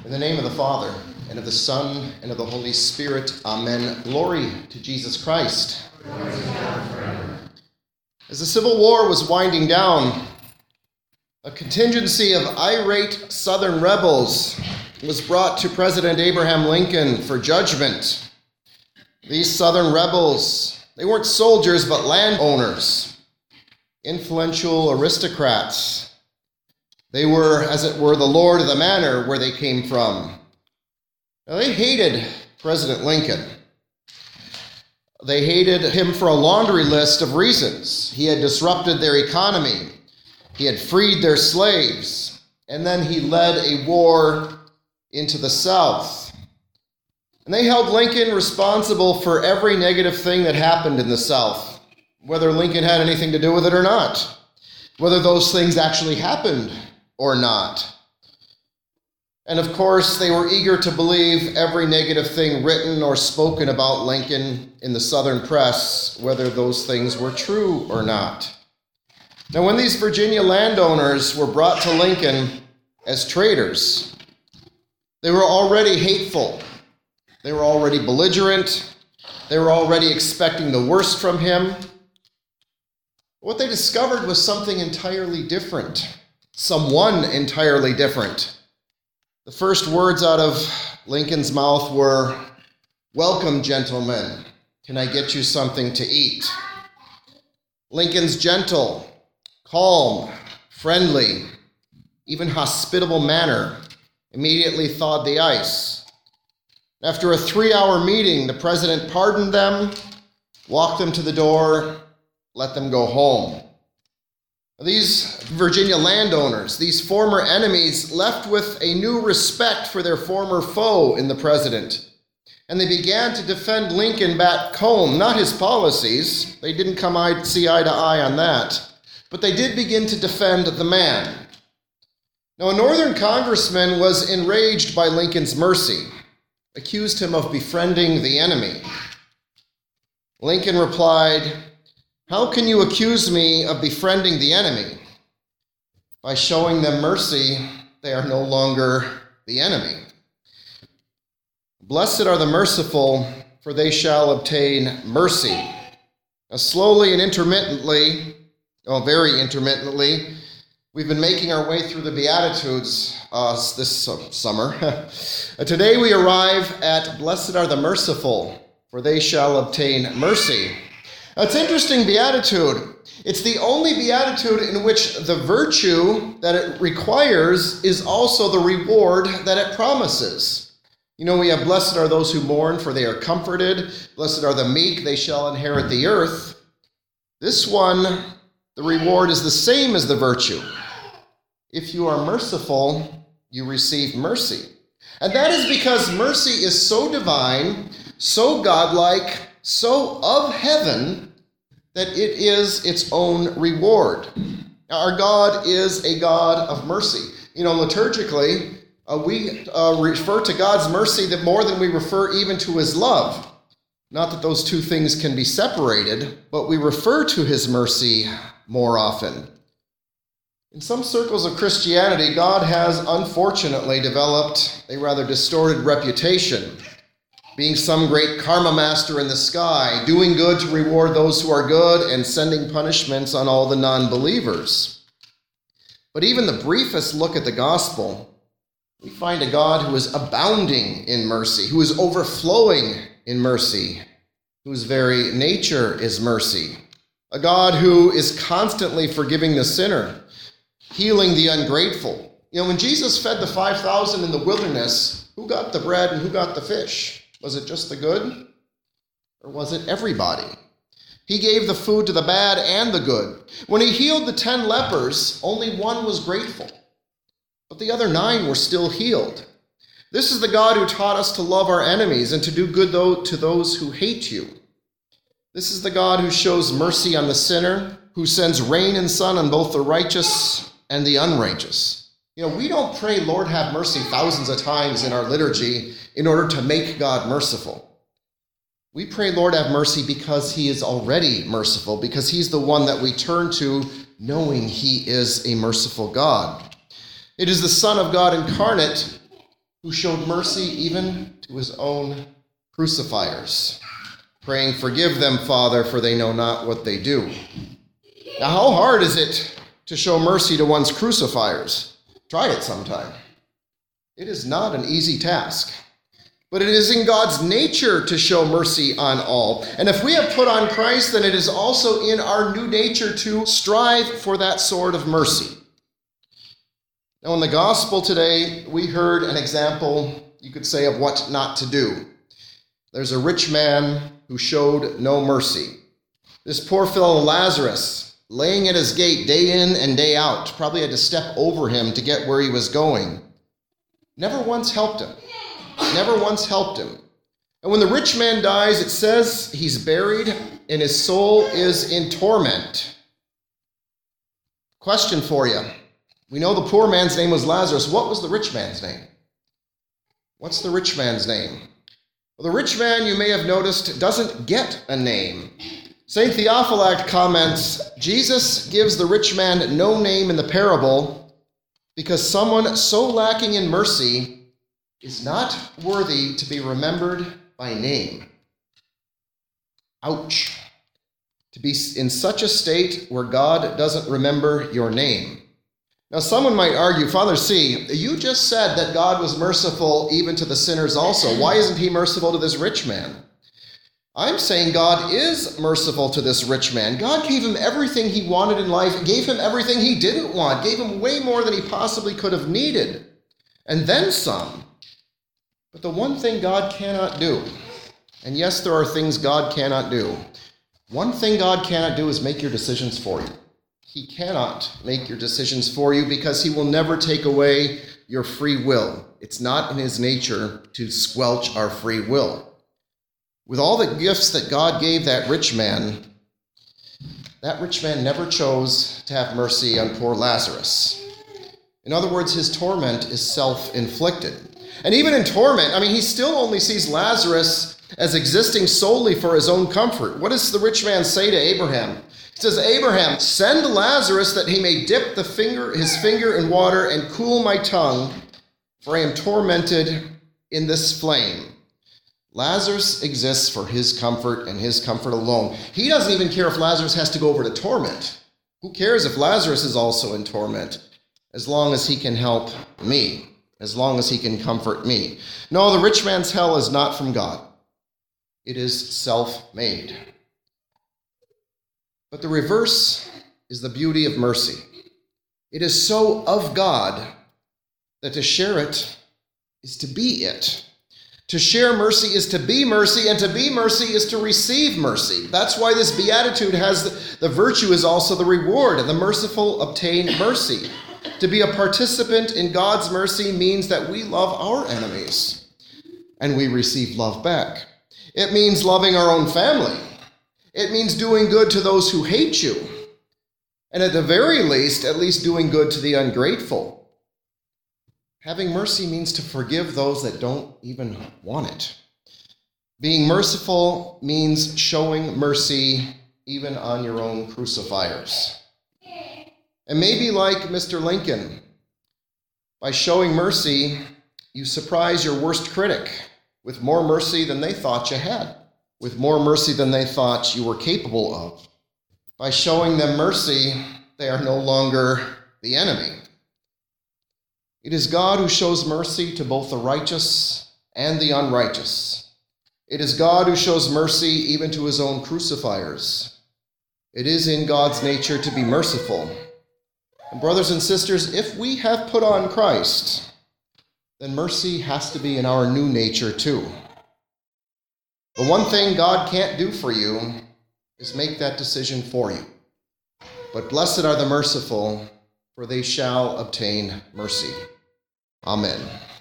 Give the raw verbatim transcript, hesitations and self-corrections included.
In the name of the Father, and of the Son, and of the Holy Spirit, amen. Glory to Jesus Christ. As the Civil War was winding down, a contingency of irate Southern rebels was brought to President Abraham Lincoln for judgment. These Southern rebels, they weren't soldiers, but landowners, influential aristocrats. They were, as it were, the lord of the manor where they came from. Now, they hated President Lincoln. They hated him for a laundry list of reasons. He had disrupted their economy. He had freed their slaves. And then he led a war into the South. And they held Lincoln responsible for every negative thing that happened in the South, whether Lincoln had anything to do with it or not, whether those things actually happened or not. And of course, they were eager to believe every negative thing written or spoken about Lincoln in the Southern press, whether those things were true or not. Now, when these Virginia landowners were brought to Lincoln as traitors, they were already hateful. They were already belligerent. They were already expecting the worst from him. What they discovered was something entirely different. Someone entirely different. The first words out of Lincoln's mouth were, "Welcome, gentlemen. Can I get you something to eat?" Lincoln's gentle, calm, friendly, even hospitable manner immediately thawed the ice. After a three-hour meeting, the president pardoned them, walked them to the door, let them go home. These Virginia landowners, these former enemies, left with a new respect for their former foe in the president. And they began to defend Lincoln back home, not his policies. They didn't come eye, see eye to eye on that. But they did begin to defend the man. Now, a northern congressman was enraged by Lincoln's mercy, accused him of befriending the enemy. Lincoln replied, "How can you accuse me of befriending the enemy? By showing them mercy, they are no longer the enemy. Blessed are the merciful, for they shall obtain mercy." Now, slowly and intermittently, oh, very intermittently, we've been making our way through the Beatitudes uh, this summer. Today we arrive at "Blessed are the merciful, for they shall obtain mercy." Now, it's interesting beatitude. It's the only beatitude in which the virtue that it requires is also the reward that it promises. You know, we have "Blessed are those who mourn, for they are comforted. Blessed are the meek, they shall inherit the earth." This one, the reward is the same as the virtue. If you are merciful, you receive mercy. And that is because mercy is so divine, so godlike, so of heaven, that it is its own reward. Now, our God is a God of mercy. You know, liturgically, uh, we uh, refer to God's mercy that more than we refer even to his love. Not that those two things can be separated, but we refer to his mercy more often. In some circles of Christianity, God has unfortunately developed a rather distorted reputation, being some great karma master in the sky, doing good to reward those who are good and sending punishments on all the non-believers. But even the briefest look at the gospel, we find a God who is abounding in mercy, who is overflowing in mercy, whose very nature is mercy. A God who is constantly forgiving the sinner, healing the ungrateful. You know, when Jesus fed the five thousand in the wilderness, who got the bread and who got the fish? Was it just the good? Or was it everybody? He gave the food to the bad and the good. When he healed the ten lepers, only one was grateful, but the other nine were still healed. This is the God who taught us to love our enemies and to do good to those who hate you. This is the God who shows mercy on the sinner, who sends rain and sun on both the righteous and the unrighteous. You know, we don't pray, "Lord, have mercy," thousands of times in our liturgy in order to make God merciful. We pray, "Lord, have mercy," because he is already merciful, because he's the one that we turn to knowing he is a merciful God. It is the Son of God incarnate who showed mercy even to his own crucifiers, praying, "Forgive them, Father, for they know not what they do." Now, how hard is it to show mercy to one's crucifiers? Try it sometime. It is not an easy task. But it is in God's nature to show mercy on all. And if we have put on Christ, then it is also in our new nature to strive for that sort of mercy. Now, in the gospel today, we heard an example, you could say, of what not to do. There's a rich man who showed no mercy. This poor fellow Lazarus, laying at his gate day in and day out, probably had to step over him to get where he was going. Never once helped him. Never once helped him. And when the rich man dies, it says he's buried and his soul is in torment. Question for you. We know the poor man's name was Lazarus. What was the rich man's name? What's the rich man's name? Well, the rich man, you may have noticed, doesn't get a name. Saint Theophylact comments, Jesus gives the rich man no name in the parable because someone so lacking in mercy is not worthy to be remembered by name. Ouch. To be in such a state where God doesn't remember your name. Now, someone might argue, Father C., you just said that God was merciful even to the sinners also. Why isn't he merciful to this rich man? I'm saying God is merciful to this rich man. God gave him everything he wanted in life, gave him everything he didn't want, gave him way more than he possibly could have needed, and then some. But the one thing God cannot do, and yes, there are things God cannot do. One thing God cannot do is make your decisions for you. He cannot make your decisions for you because he will never take away your free will. It's not in his nature to squelch our free will. With all the gifts that God gave that rich man, that rich man never chose to have mercy on poor Lazarus. In other words, his torment is self-inflicted. And even in torment, I mean, he still only sees Lazarus as existing solely for his own comfort. What does the rich man say to Abraham? He says, "Abraham, send Lazarus that he may dip the finger, his finger in water and cool my tongue, for I am tormented in this flame." Lazarus exists for his comfort and his comfort alone. He doesn't even care if Lazarus has to go over to torment. Who cares if Lazarus is also in torment, as long as he can help me, as long as he can comfort me. No, the rich man's hell is not from God. It is self-made. But the reverse is the beauty of mercy. It is so of God that to share it is to be it. To share mercy is to be mercy, and to be mercy is to receive mercy. That's why this beatitude has the, the virtue is also the reward, and the merciful obtain mercy. To be a participant in God's mercy means that we love our enemies, and we receive love back. It means loving our own family. It means doing good to those who hate you. And at the very least, at least doing good to the ungrateful. Having mercy means to forgive those that don't even want it. Being merciful means showing mercy even on your own crucifiers. And maybe like Mister Lincoln, by showing mercy, you surprise your worst critic with more mercy than they thought you had, with more mercy than they thought you were capable of. By showing them mercy, they are no longer the enemy. It is God who shows mercy to both the righteous and the unrighteous. It is God who shows mercy even to his own crucifiers. It is in God's nature to be merciful. And brothers and sisters, if we have put on Christ, then mercy has to be in our new nature too. The one thing God can't do for you is make that decision for you. But blessed are the merciful, for they shall obtain mercy. Amen.